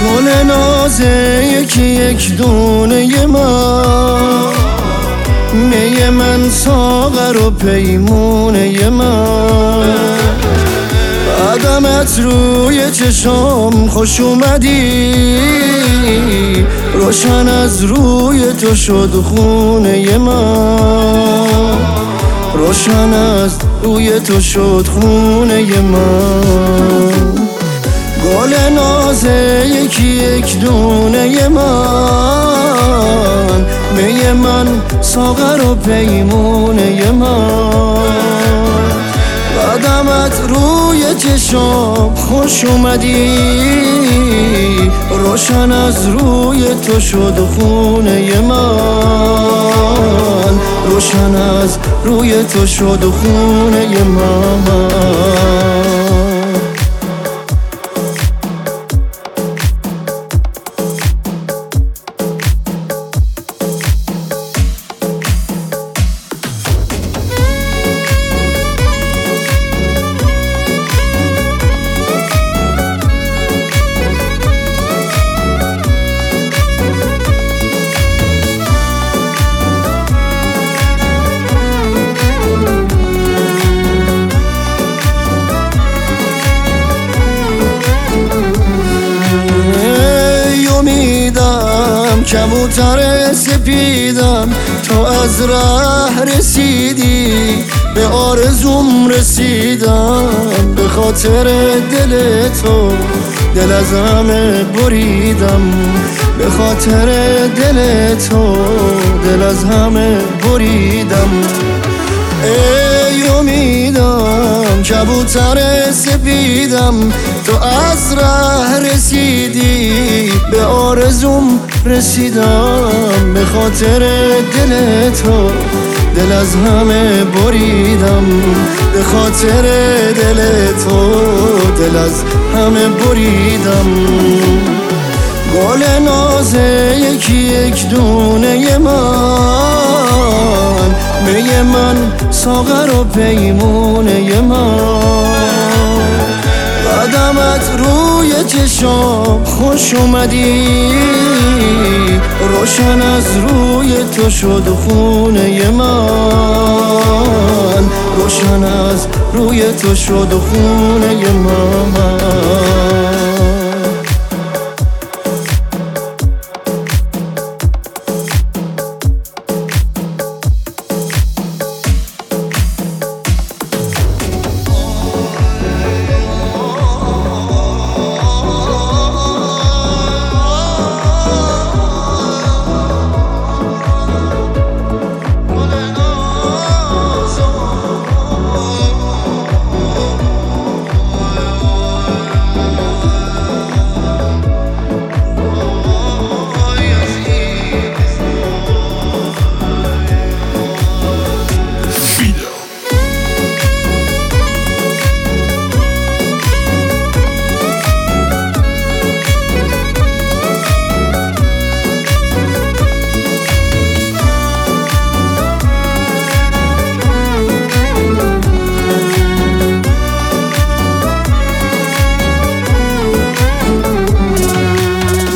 گل نازه یکی یک دونه من، می من ساغر و پیمونه من، قدمت روی چشام خوش اومدی، روشن از روی تو شد خونه من، روشن از روی تو شد خونه من. گل نازه یکی یک دونه من، می من ساغر و پیمونه من، قدمت روی چشام خوش اومدی، روشن از روی تو شد خونه من، روشن از روی تو شد خونه من. کبوتر سپیدم تو از ره رسیدی، به آرزوم رسیدم، به خاطر دل تو دل از همه بریدم، به خاطر دل تو دل از همه بریدم. ای امیدم کبوتر سپیدم تو از ره رسیدی، به آرزوم رسیدم، به خاطر دل تو دل از همه بریدم، به خاطر دل تو دل از همه بریدم. گل نازه یکی یک دونه من، می من ساغر و پیمونه من، قدمت روی چشام خوش اومدی، روشن از روی تو شد خونه من، روشن از روی تو شد خونه من.